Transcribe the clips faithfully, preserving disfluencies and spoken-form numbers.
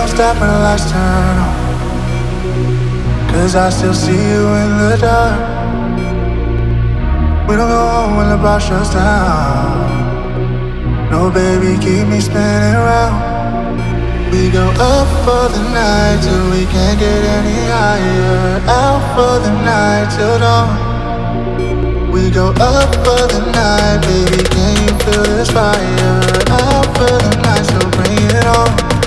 don't stop when the lights turn on, 'cause I still see you in the dark. We don't go home when the bar shuts down. No, baby, keep me spinning around. We go up for the night till we can't get any higher. Out for the night till dawn. We go up for the night, baby, can you feel this fire? Out for the night, so bring it on.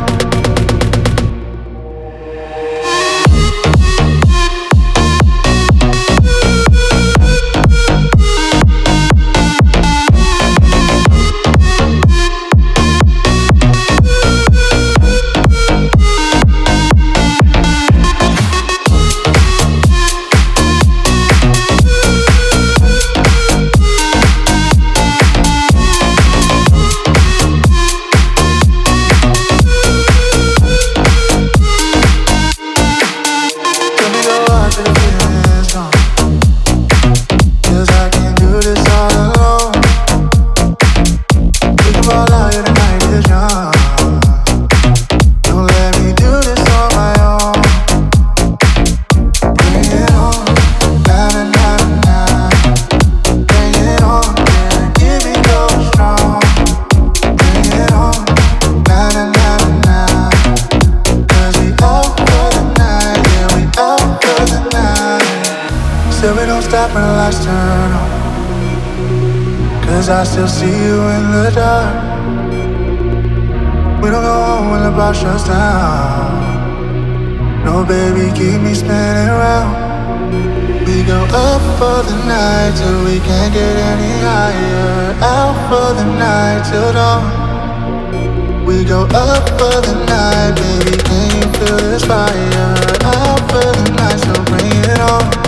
Still we don't stop when the lights turn on, 'cause I still see you in the dark. We don't go home when the bar shuts down. No, baby, keep me spinning around. We go up for the night till we can't get any higher. Out for the night till dawn. We go up for the night, baby, can you feel this fire? Out for the night, so bring it on.